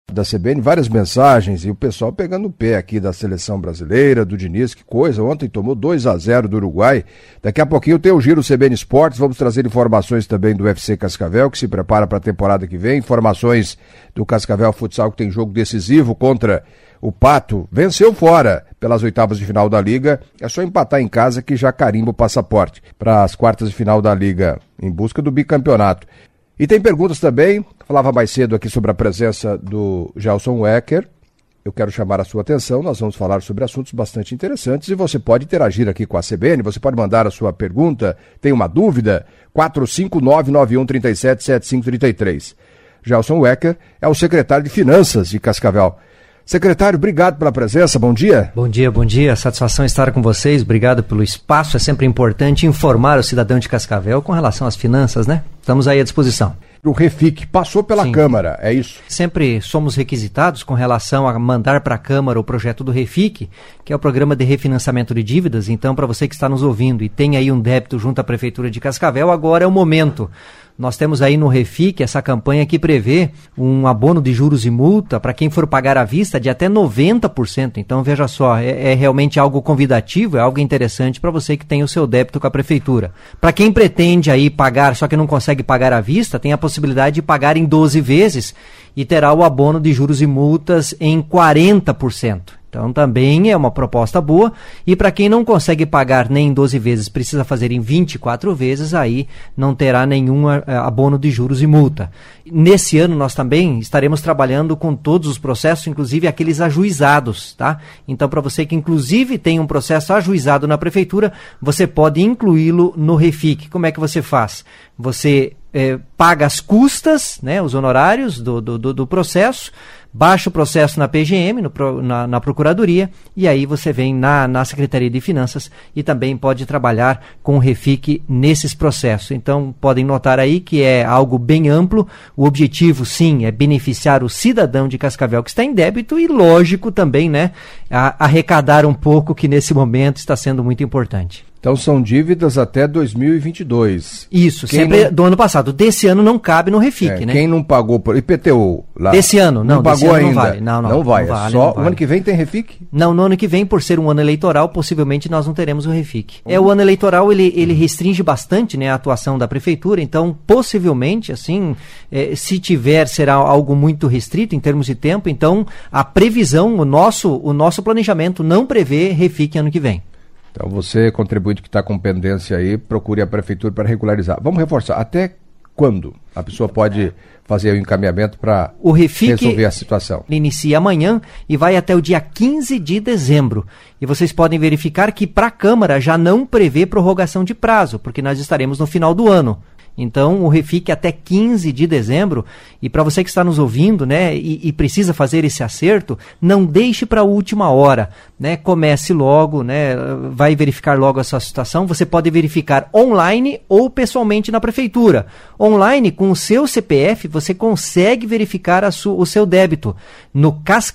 da CBN, várias mensagens e o pessoal pegando o pé aqui da seleção brasileira, do Diniz, que coisa, ontem tomou 2-0 do Uruguai. Daqui a pouquinho tem o Giro CBN Esportes, vamos trazer informações também do UFC Cascavel, que se prepara para a temporada que vem, informações do Cascavel Futsal, que tem jogo decisivo contra o Pato, venceu fora pelas oitavas de final da Liga, é só empatar em casa que já carimba o passaporte para as quartas de final da Liga, em busca do bicampeonato. E tem perguntas também, falava mais cedo aqui sobre a presença do Gelson Wecker, eu quero chamar a sua atenção, nós vamos falar sobre assuntos bastante interessantes e você pode interagir aqui com a CBN, você pode mandar a sua pergunta, tem uma dúvida, 459-9137-7533. Gelson Wecker é o secretário de Finanças de Cascavel. Secretário, obrigado pela presença, bom dia. Bom dia, satisfação estar com vocês, obrigado pelo espaço, é sempre importante informar o cidadão de Cascavel com relação às finanças, né? Estamos aí à disposição. O REFIC passou pela Sim. Câmara, é isso? Sempre somos requisitados com relação a mandar para a Câmara o projeto do REFIC, que é o Programa de Refinanciamento de Dívidas. Então, para você que está nos ouvindo e tem aí um débito junto à Prefeitura de Cascavel, agora é o momento. Nós temos aí no REFIC essa campanha que prevê um abono de juros e multa para quem for pagar à vista de até 90%. Então, veja só, é realmente algo convidativo, é algo interessante para você que tem o seu débito com a Prefeitura. Para quem pretende aí pagar, só que não consegue pagar à vista, tem a possibilidade de pagar em 12 vezes e terá o abono de juros e multas em 40%. Então também é uma proposta boa e para quem não consegue pagar nem em 12 vezes, precisa fazer em 24 vezes, aí não terá nenhum abono de juros e multa. Nesse ano nós também estaremos trabalhando com todos os processos, inclusive aqueles ajuizados, tá? Então para você que inclusive tem um processo ajuizado na Prefeitura, você pode incluí-lo no REFIC. Como é que você faz? Você paga as custas, né, os honorários do processo, baixa o processo na PGM, na Procuradoria, e aí você vem na Secretaria de Finanças e também pode trabalhar com o REFIC nesses processos. Então, podem notar aí que é algo bem amplo. O objetivo, sim, é beneficiar o cidadão de Cascavel que está em débito e, lógico, também, né, arrecadar um pouco, que nesse momento está sendo muito importante. Então são dívidas até 2022. Isso, sempre do ano passado. Desse ano não cabe no REFIC, né? Quem não pagou por IPTU lá... Desse ano, não pagou desse ano ainda. Não vale. Não vai. Vale, só não vale. O ano que vem tem REFIC? Não, no ano que vem, por ser um ano eleitoral, possivelmente nós não teremos o REFIC. O ano eleitoral, ele restringe bastante, né, a atuação da Prefeitura, então possivelmente, assim, se tiver, será algo muito restrito em termos de tempo, então a previsão, o nosso planejamento não prevê REFIC ano que vem. Então você, contribuinte que está com pendência aí, procure a Prefeitura para regularizar. Vamos reforçar, até quando a pessoa pode fazer o encaminhamento para resolver a situação? Ele inicia amanhã e vai até o dia 15 de dezembro. E vocês podem verificar que para a Câmara já não prevê prorrogação de prazo, porque nós estaremos no final do ano. Então, o REFIC até 15 de dezembro, e para você que está nos ouvindo, né, e precisa fazer esse acerto, não deixe para a última hora, né, comece logo, né, vai verificar logo essa situação. Você pode verificar online ou pessoalmente na Prefeitura. Online, com o seu CPF, você consegue verificar o seu débito no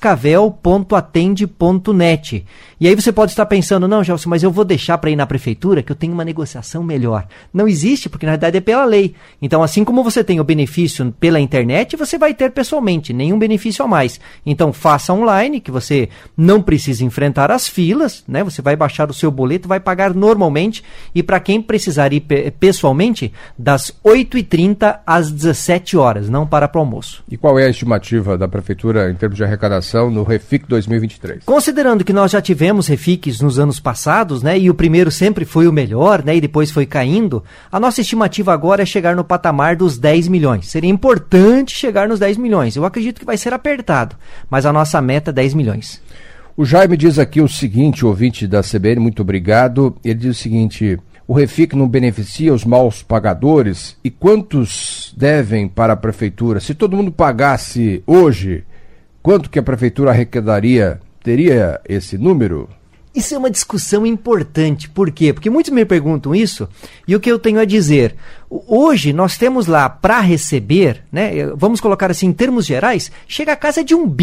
cascavel.atende.net. E aí você pode estar pensando, não, Gelson, mas eu vou deixar para ir na Prefeitura, que eu tenho uma negociação melhor. Não existe, porque na verdade é pela lei. Então, assim como você tem o benefício pela internet, você vai ter pessoalmente, nenhum benefício a mais. Então, faça online, que você não precisa enfrentar as filas, né? Você vai baixar o seu boleto, vai pagar normalmente. E para quem precisar ir pessoalmente, das 8h30 às 17 horas, não para o almoço. E qual é a estimativa da Prefeitura em termos de arrecadação no REFIC 2023? Considerando que nós já tivemos REFICs nos anos passados, né? E o primeiro sempre foi o melhor, né? E depois foi caindo, a nossa estimativa agora é chegar no patamar dos 10 milhões. Seria importante chegar nos 10 milhões. Eu acredito que vai ser apertado, mas a nossa meta é 10 milhões. O Jaime diz aqui o seguinte, ouvinte da CBN, muito obrigado. Ele diz o seguinte: o REFIC não beneficia os maus pagadores? E quantos devem para a Prefeitura? Se todo mundo pagasse hoje, quanto que a Prefeitura arrecadaria? Teria esse número? Isso é uma discussão importante. Por quê? Porque muitos me perguntam isso, e o que eu tenho a dizer, hoje nós temos lá para receber, né, vamos colocar assim em termos gerais, chega a casa de 1 bi.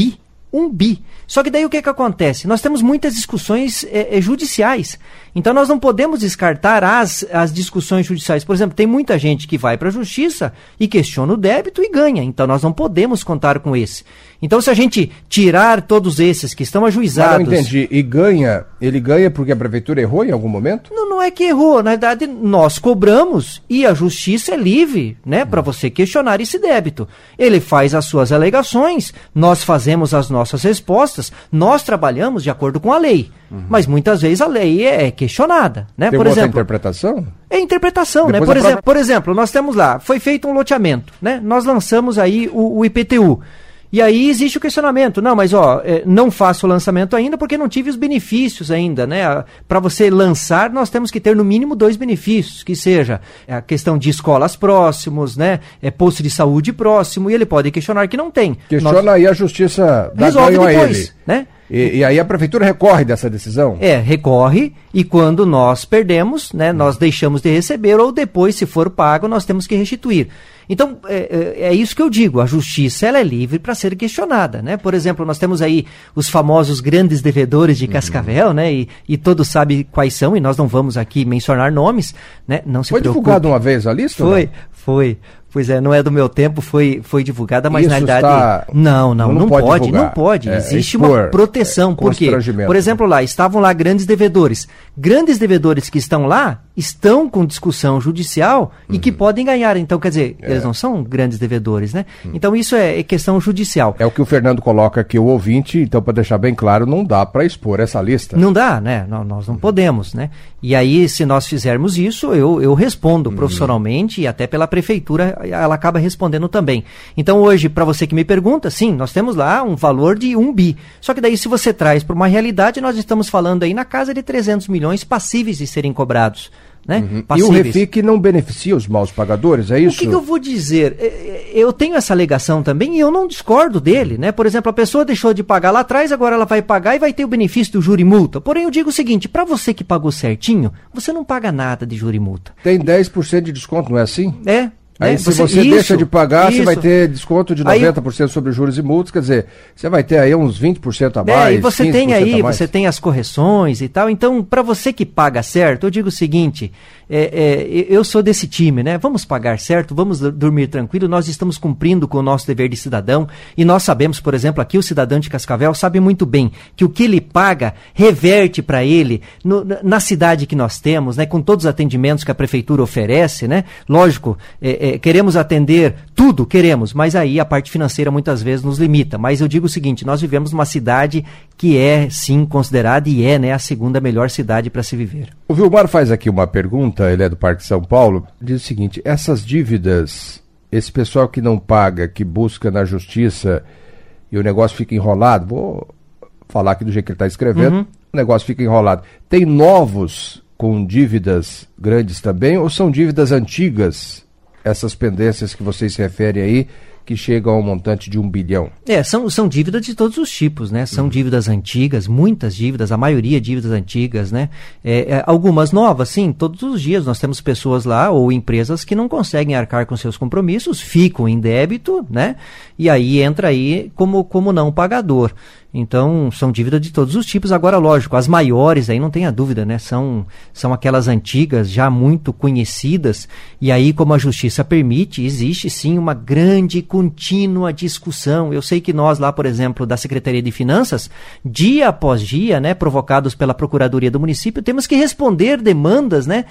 1 bi. Só que daí o que acontece? Nós temos muitas discussões judiciais. Então nós não podemos descartar as discussões judiciais. Por exemplo, tem muita gente que vai para a justiça e questiona o débito e ganha. Então nós não podemos contar com esse. Então se a gente tirar todos esses que estão ajuizados... Mas não entendi. E ele ganha porque a prefeitura errou em algum momento? Não é que errou. Na verdade, nós cobramos e a justiça é livre, né, para você questionar esse débito. Ele faz as suas alegações, nós fazemos as nossas respostas, nós trabalhamos de acordo com a lei. Mas muitas vezes a lei é questionada, né? Tem outra interpretação? É interpretação, né? Por exemplo, nós temos lá, foi feito um loteamento, né? Nós lançamos aí o IPTU. E aí existe o questionamento, não, mas não faço o lançamento ainda porque não tive os benefícios ainda, né? Para você lançar, nós temos que ter no mínimo 2 benefícios, que seja a questão de escolas próximos, né? Posto de saúde próximo, e ele pode questionar que não tem. Questiona aí a justiça dá resolve ganho depois, a ele. Né? E aí a prefeitura recorre dessa decisão? Recorre, e quando nós perdemos, né, nós deixamos de receber, ou depois, se for pago, nós temos que restituir. Então, é isso que eu digo, a justiça ela é livre para ser questionada, né? Por exemplo, nós temos aí os famosos grandes devedores de Cascavel, né? E todos sabem quais são, e nós não vamos aqui mencionar nomes, né? Não se preocupe. Foi divulgado uma vez a lista? Foi. Pois é, não é do meu tempo, foi divulgada, mas isso na verdade... Não pode. Existe uma proteção. Por quê? Por exemplo, estavam lá grandes devedores. Grandes devedores que estão lá estão com discussão judicial e que podem ganhar. Então, quer dizer, eles não são grandes devedores, né? Então, isso é questão judicial. É o que o Fernando coloca aqui, o ouvinte, então, para deixar bem claro, não dá para expor essa lista. Não dá, né? Nós não podemos, né? E aí, se nós fizermos isso, eu respondo profissionalmente e até pela prefeitura ela acaba respondendo também. Então hoje, para você que me pergunta, sim, nós temos lá um valor de 1 bi. Só que daí se você traz para uma realidade, nós estamos falando aí na casa de 300 milhões passíveis de serem cobrados. Né? E o Refic não beneficia os maus pagadores, é isso? O que eu vou dizer? Eu tenho essa alegação também e eu não discordo dele, né? Por exemplo, a pessoa deixou de pagar lá atrás, agora ela vai pagar e vai ter o benefício do juro e multa. Porém, eu digo o seguinte, para você que pagou certinho, você não paga nada de juro e multa. Tem 10% de desconto, não é assim? Aí se você isso, deixa de pagar, você vai ter desconto de 90% sobre juros e multas, quer dizer, você vai ter aí uns 20% a mais, e você tem aí, você tem as correções e tal, então para você que paga certo, eu digo o seguinte, eu sou desse time, né? Vamos pagar certo, vamos dormir tranquilo, nós estamos cumprindo com o nosso dever de cidadão e nós sabemos, por exemplo, aqui o cidadão de Cascavel sabe muito bem que o que ele paga reverte para ele na cidade que nós temos, né? Com todos os atendimentos que a prefeitura oferece, né? Lógico, queremos atender tudo, queremos, mas aí a parte financeira muitas vezes nos limita. Mas eu digo o seguinte, nós vivemos numa cidade que é sim considerada e né, a segunda melhor cidade para se viver. O Vilmar faz aqui uma pergunta, ele é do Parque São Paulo, diz o seguinte, essas dívidas, esse pessoal que não paga, que busca na justiça e o negócio fica enrolado, vou falar aqui do jeito que ele está escrevendo, o negócio fica enrolado. Tem novos com dívidas grandes também ou são dívidas antigas? Essas pendências que vocês se referem aí, que chegam a um montante de 1 bilhão. São dívidas de todos os tipos, né? São dívidas antigas, muitas dívidas, a maioria dívidas antigas, né? Algumas novas, sim, todos os dias nós temos pessoas lá ou empresas que não conseguem arcar com seus compromissos, ficam em débito, né? E aí entra aí como não pagador. Então, são dívidas de todos os tipos. Agora, lógico, as maiores, aí não tenha dúvida, né? São aquelas antigas, já muito conhecidas, e aí, como a justiça permite, existe sim uma grande, contínua discussão. Eu sei que nós lá, por exemplo, da Secretaria de Finanças, dia após dia, né, provocados pela Procuradoria do município, temos que responder demandas, né,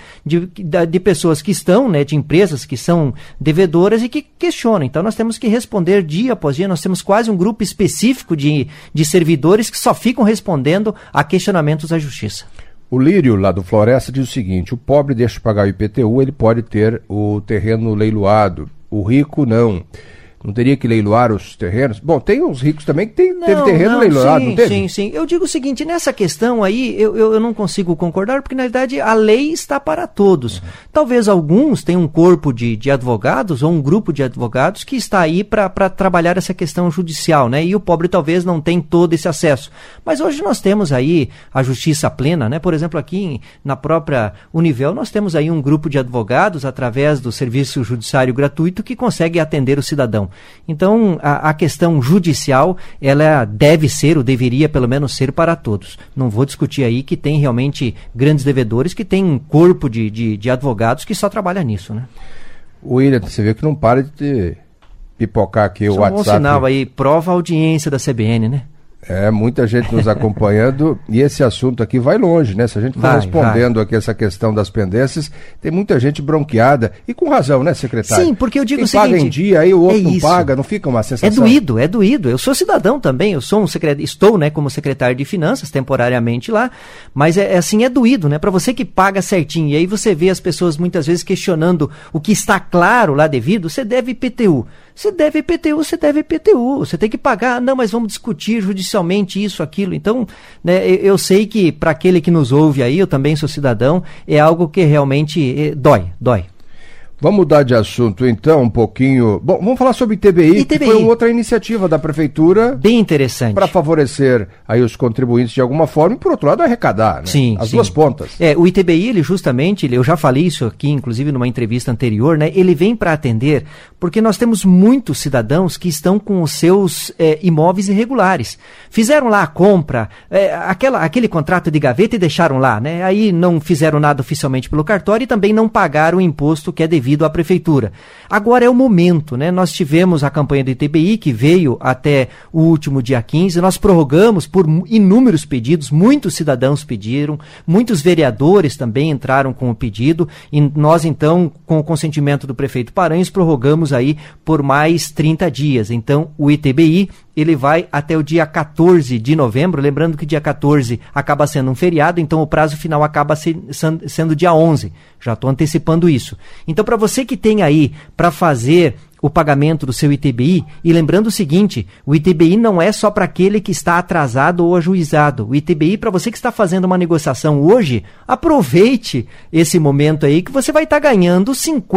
de pessoas que estão, né, de empresas que são devedoras e que questionam. Então, nós temos que responder dia após dia, nós temos quase um grupo específico de servidores que só ficam respondendo a questionamentos da justiça. O Lírio, lá do Floresta, diz o seguinte, o pobre deixa de pagar o IPTU, ele pode ter o terreno leiloado, o rico não. Não teria que leiloar os terrenos? Bom, tem uns ricos também que teve terreno leiloado, não teve? Sim. Eu digo o seguinte, nessa questão aí, eu não consigo concordar, porque na verdade a lei está para todos. Talvez alguns tenham um corpo de advogados ou um grupo de advogados que está aí para trabalhar essa questão judicial, né? E o pobre talvez não tenha todo esse acesso. Mas hoje nós temos aí a justiça plena, né? Por exemplo, aqui na própria Univel, nós temos aí um grupo de advogados através do serviço judiciário gratuito que consegue atender o cidadão. Então, a questão judicial, ela deve ser, ou deveria pelo menos ser para todos. Não vou discutir aí que tem realmente grandes devedores, que tem um corpo de advogados que só trabalha nisso, né? William, você vê que não para de pipocar aqui o WhatsApp. Bom sinal aí, prova a audiência da CBN, né? Muita gente nos acompanhando e esse assunto aqui vai longe, né? Se a gente for respondendo aqui essa questão das pendências, tem muita gente bronqueada e com razão, né, secretário? Sim, porque eu digo quem o seguinte... paga em dia, aí o outro não paga, não fica uma sensação... É doído. Eu sou cidadão também, eu sou estou, né, como secretário de Finanças, temporariamente lá, mas é doído, né? Para você que paga certinho, e aí você vê as pessoas muitas vezes questionando o que está claro lá devido, você deve IPTU. Você deve IPTU, você tem que pagar, não, mas vamos discutir judicialmente isso, aquilo. Então, né, eu sei que para aquele que nos ouve aí, eu também sou cidadão, é algo que realmente dói. Vamos mudar de assunto então um pouquinho. Bom, vamos falar sobre ITBI, que foi uma outra iniciativa da Prefeitura. Bem interessante. Para favorecer aí os contribuintes de alguma forma e, por outro lado, arrecadar, né? Sim, as duas pontas. O ITBI, ele justamente, eu já falei isso aqui, inclusive numa entrevista anterior, né? Ele vem para atender, porque nós temos muitos cidadãos que estão com os seus imóveis irregulares. Fizeram lá a compra, aquele contrato de gaveta e deixaram lá, né? Aí não fizeram nada oficialmente pelo cartório e também não pagaram o imposto que é devido à prefeitura. Agora é o momento, né? Nós tivemos a campanha do ITBI que veio até o último dia 15, nós prorrogamos por inúmeros pedidos, muitos cidadãos pediram, muitos vereadores também entraram com o pedido e nós então, com o consentimento do prefeito Paranhos, prorrogamos aí por mais 30 dias. Então o ITBI, ele vai até o dia 14 de novembro, lembrando que dia 14 acaba sendo um feriado, então o prazo final acaba sendo dia 11, já estou antecipando isso. Então para você que tem aí para fazer o pagamento do seu ITBI, e lembrando o seguinte, o ITBI não é só para aquele que está atrasado ou ajuizado, o ITBI para você que está fazendo uma negociação hoje, aproveite esse momento aí que você vai estar ganhando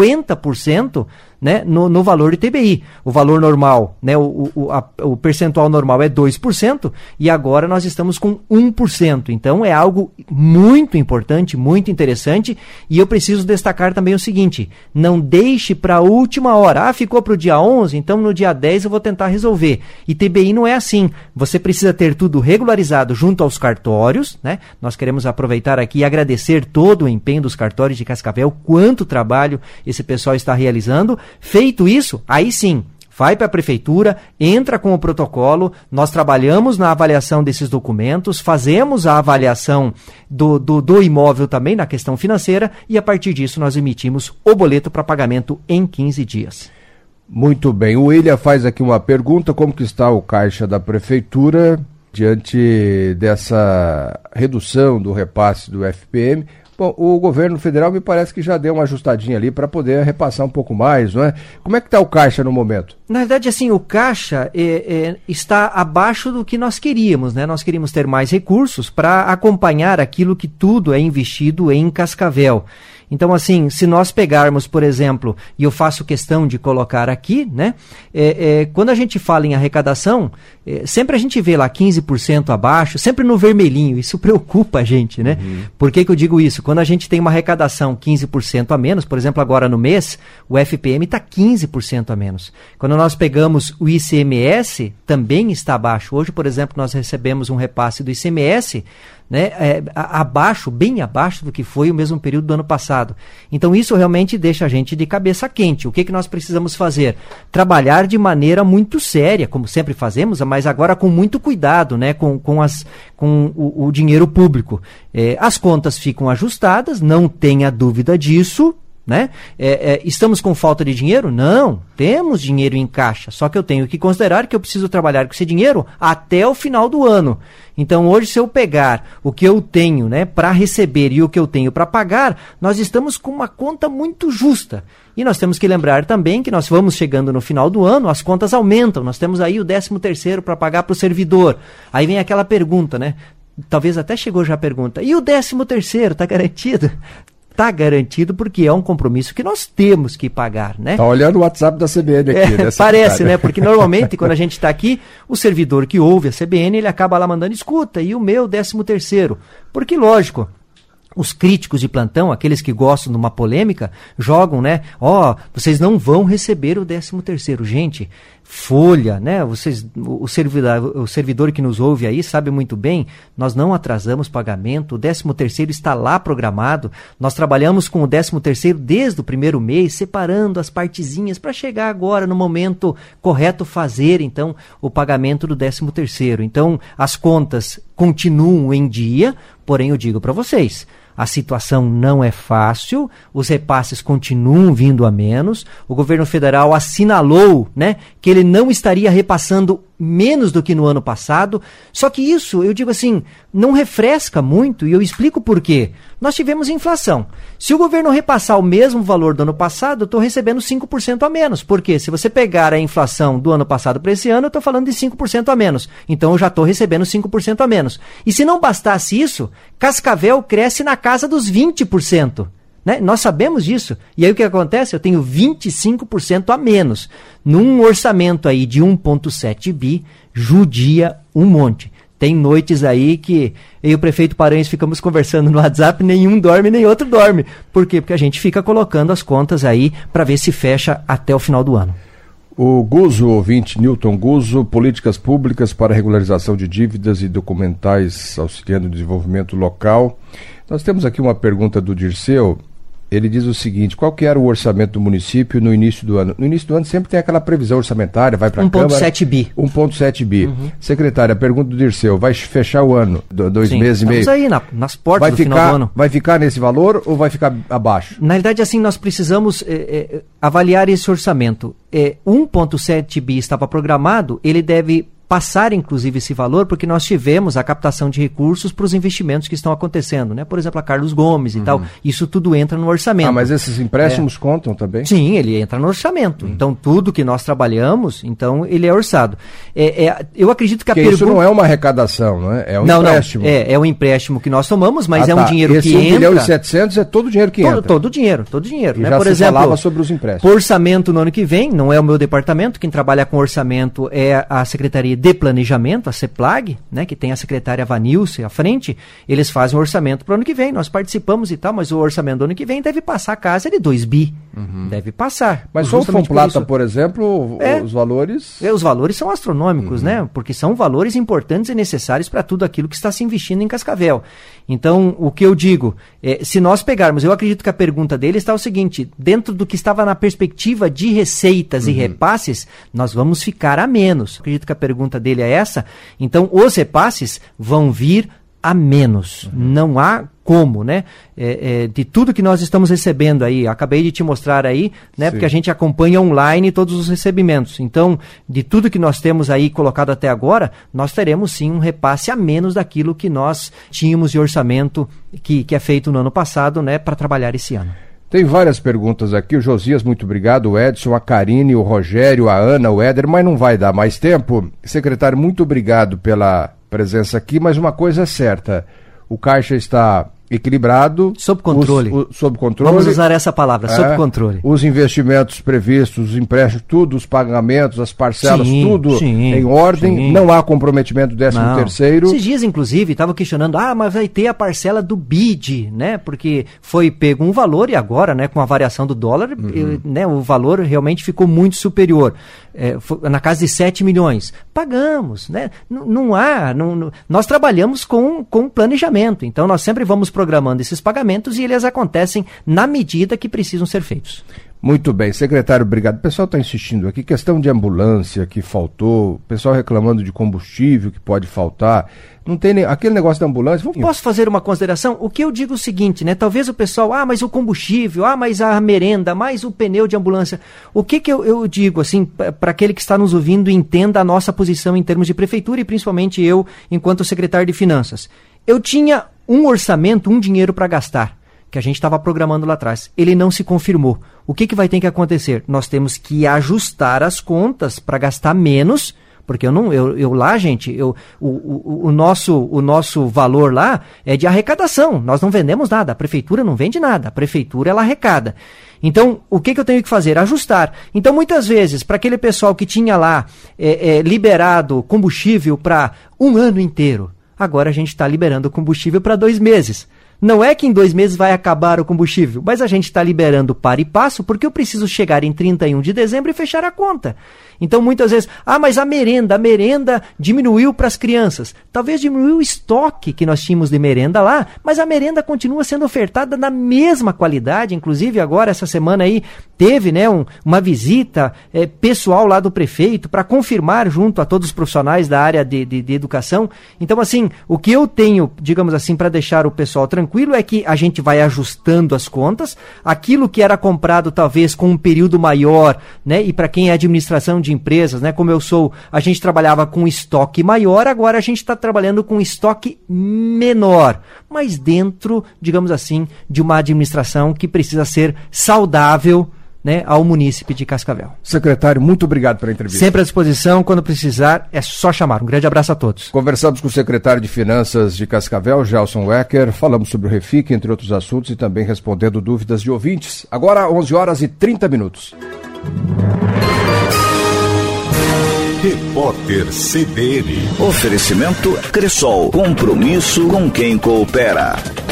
50%, né, no valor do ITBI. O valor normal, né, o percentual normal é 2% e agora nós estamos com 1%. Então é algo muito importante, muito interessante, e eu preciso destacar também o seguinte, não deixe para a última hora. Ficou para o dia 11, então no dia 10 eu vou tentar resolver. ITBI não é assim. Você precisa ter tudo regularizado junto aos cartórios, né? Nós queremos aproveitar aqui e agradecer todo o empenho dos cartórios de Cascavel, quanto trabalho esse pessoal está realizando. Feito isso, aí sim, vai para a prefeitura, entra com o protocolo, nós trabalhamos na avaliação desses documentos, fazemos a avaliação do imóvel também na questão financeira e a partir disso nós emitimos o boleto para pagamento em 15 dias. Muito bem, o William faz aqui uma pergunta, como que está o caixa da prefeitura diante dessa redução do repasse do FPM? Bom, o governo federal me parece que já deu uma ajustadinha ali para poder repassar um pouco mais, não é? Como é que está o caixa no momento? Na verdade, assim, o caixa está abaixo do que nós queríamos, né? Nós queríamos ter mais recursos para acompanhar aquilo que tudo é investido em Cascavel. Então, assim, se nós pegarmos, por exemplo, e eu faço questão de colocar aqui, né? Quando a gente fala em arrecadação, sempre a gente vê lá 15% abaixo, sempre no vermelhinho, isso preocupa a gente, né? Por que eu digo isso? Quando a gente tem uma arrecadação 15% a menos, por exemplo, agora no mês, o FPM está 15% a menos. Quando nós pegamos o ICMS, também está abaixo. Hoje, por exemplo, nós recebemos um repasse do ICMS, né, bem abaixo do que foi o mesmo período do ano passado. Então isso realmente deixa a gente de cabeça quente. O que nós precisamos fazer? Trabalhar de maneira muito séria, como sempre fazemos, mas agora com muito cuidado, né, com o dinheiro público. As contas ficam ajustadas, não tenha dúvida disso, né? Estamos com falta de dinheiro? Não, temos dinheiro em caixa, só que eu tenho que considerar que eu preciso trabalhar com esse dinheiro até o final do ano. Então hoje, se eu pegar o que eu tenho, né, para receber e o que eu tenho para pagar, nós estamos com uma conta muito justa. E nós temos que lembrar também que nós vamos chegando no final do ano, as contas aumentam, nós temos aí o 13º para pagar para o servidor. Aí vem aquela pergunta, né? Talvez até chegou já a pergunta, e o 13º, está garantido? Está garantido porque é um compromisso que nós temos que pagar, né? Está olhando o WhatsApp da CBN aqui, né? Parece, né? Porque normalmente quando a gente está aqui, o servidor que ouve a CBN, ele acaba lá mandando, escuta, e o meu 13º? Porque, lógico, os críticos de plantão, aqueles que gostam de uma polêmica, jogam, né? Vocês não vão receber o 13º. Gente, folha, né? O servidor que nos ouve aí sabe muito bem, nós não atrasamos pagamento, o 13º está lá programado, nós trabalhamos com o 13º desde o primeiro mês, separando as partezinhas para chegar agora no momento correto fazer, então, o pagamento do 13º. Então, as contas continuam em dia, porém eu digo para vocês, a situação não é fácil, os repasses continuam vindo a menos, o governo federal assinalou, né, que ele não estaria repassando menos do que no ano passado, só que isso, eu digo assim, não refresca muito, e eu explico por quê. Nós tivemos inflação. Se o governo repassar o mesmo valor do ano passado, eu estou recebendo 5% a menos, porque se você pegar a inflação do ano passado para esse ano, eu estou falando de 5% a menos, então eu já estou recebendo 5% a menos. E se não bastasse isso, Cascavel cresce na casa dos 20%. Né? Nós sabemos disso. E aí o que acontece? Eu tenho 25% a menos. Num orçamento aí de 1,7 bi, judia um monte. Tem noites aí que eu e o prefeito Paranhos ficamos conversando no WhatsApp, nenhum dorme, nem outro dorme. Por quê? Porque a gente fica colocando as contas aí para ver se fecha até o final do ano. O Guzo, ouvinte Newton Guzo, políticas públicas para regularização de dívidas e documentais auxiliando o desenvolvimento local. Nós temos aqui uma pergunta do Dirceu. Ele diz o seguinte: qual que era o orçamento do município no início do ano? No início do ano sempre tem aquela previsão orçamentária, vai para a Câmara. 1,7 bi. 1,7 bi. Secretária, a pergunta do Dirceu, vai fechar o ano, 2 meses e meio? Estamos aí nas portas do final do ano. Vai ficar nesse valor ou vai ficar abaixo? Na realidade, assim, nós precisamos avaliar esse orçamento. 1,7 bi estava programado, ele deve passar, inclusive, esse valor, porque nós tivemos a captação de recursos para os investimentos que estão acontecendo, né? Por exemplo, a Carlos Gomes e tal. Isso tudo entra no orçamento. Mas esses empréstimos contam também? Sim, ele entra no orçamento. Então, tudo que nós trabalhamos, então, ele é orçado. Eu acredito que a pergunta... Isso não é uma arrecadação, não é? É um empréstimo. É um empréstimo que nós tomamos, mas é um dinheiro que entra... Esse 1,7 bilhão é todo o dinheiro que entra? Todo dinheiro. E né? já Por exemplo, falava sobre os empréstimos. Por orçamento no ano que vem, não é o meu departamento, quem trabalha com orçamento é a Secretaria de Planejamento, a CEPLAG, né, que tem a secretária Vanilce à frente, eles fazem o orçamento para o ano que vem, nós participamos e tal, mas o orçamento do ano que vem deve passar a casa de 2 bi, deve passar. Mas só o Fomplata, por exemplo, os valores... Os valores são astronômicos, né, porque são valores importantes e necessários para tudo aquilo que está se investindo em Cascavel. Então, o que eu digo, se nós pegarmos, eu acredito que a pergunta dele está o seguinte, dentro do que estava na perspectiva de receitas e repasses, nós vamos ficar a menos. Eu acredito que a pergunta dele é essa. Então, os repasses vão vir a menos. Não há como, né? De tudo que nós estamos recebendo aí, acabei de te mostrar aí, né? Porque a gente acompanha online todos os recebimentos. Então, de tudo que nós temos aí colocado até agora, nós teremos sim um repasse a menos daquilo que nós tínhamos de orçamento que é feito no ano passado, né? Para trabalhar esse ano. Tem várias perguntas aqui, o Josias, muito obrigado, o Edson, a Karine, o Rogério, a Ana, o Éder, mas não vai dar mais tempo. Secretário, muito obrigado pela presença aqui, mas uma coisa é certa, o caixa está equilibrado. Sob controle. Sob controle. Vamos usar essa palavra, sob controle. Os investimentos previstos, os empréstimos, tudo, os pagamentos, as parcelas, tudo em ordem. Não há comprometimento do 13º. Esses dias, inclusive, estavam questionando, mas vai ter a parcela do BID, né? Porque foi pego um valor e agora, né, com a variação do dólar, né, o valor realmente ficou muito superior. Na casa de 7 milhões. Pagamos, né? Nós trabalhamos com planejamento, então nós sempre vamos programando esses pagamentos e eles acontecem na medida que precisam ser feitos. Muito bem, secretário, obrigado. O pessoal está insistindo aqui, questão de ambulância que faltou, o pessoal reclamando de combustível que pode faltar, não tem nem aquele negócio da ambulância. Posso fazer uma consideração? O que eu digo é o seguinte, né? Talvez o pessoal, mas o combustível, mas a merenda, mais o pneu de ambulância. O que eu digo, assim, para aquele que está nos ouvindo e entenda a nossa posição em termos de prefeitura e principalmente eu, enquanto secretário de Finanças. Eu tinha um orçamento, um dinheiro para gastar, que a gente estava programando lá atrás. Ele não se confirmou. O que vai ter que acontecer? Nós temos que ajustar as contas para gastar menos, porque lá, gente, o nosso valor lá é de arrecadação. Nós não vendemos nada, a prefeitura não vende nada, a prefeitura ela arrecada. Então, o que eu tenho que fazer? Ajustar. Então, muitas vezes, para aquele pessoal que tinha lá liberado combustível para um ano inteiro, agora a gente está liberando combustível para 2 meses. Não é que em 2 meses vai acabar o combustível, mas a gente está liberando para e passo porque eu preciso chegar em 31 de dezembro e fechar a conta. Então, muitas vezes, mas a merenda diminuiu para as crianças. Talvez diminuiu o estoque que nós tínhamos de merenda lá, mas a merenda continua sendo ofertada na mesma qualidade. Inclusive, agora, essa semana aí, teve, né, uma visita pessoal lá do prefeito para confirmar junto a todos os profissionais da área de educação. Então, assim, o que eu tenho, digamos assim, para deixar o pessoal tranquilo é que a gente vai ajustando as contas. Aquilo que era comprado, talvez, com um período maior, né, e para quem é administração de empresas, né, como eu sou, a gente trabalhava com estoque maior, agora a gente está trabalhando com estoque menor, mas dentro, digamos assim, de uma administração que precisa ser saudável, né, ao munícipe de Cascavel. Secretário, muito obrigado pela entrevista. Sempre à disposição, quando precisar, é só chamar. Um grande abraço a todos. Conversamos com o secretário de Finanças de Cascavel, Gelson Wecker, falamos sobre o REFIC, entre outros assuntos, e também respondendo dúvidas de ouvintes. Agora, 11h30. Repórter CBN. Oferecimento Cressol. Compromisso com quem coopera.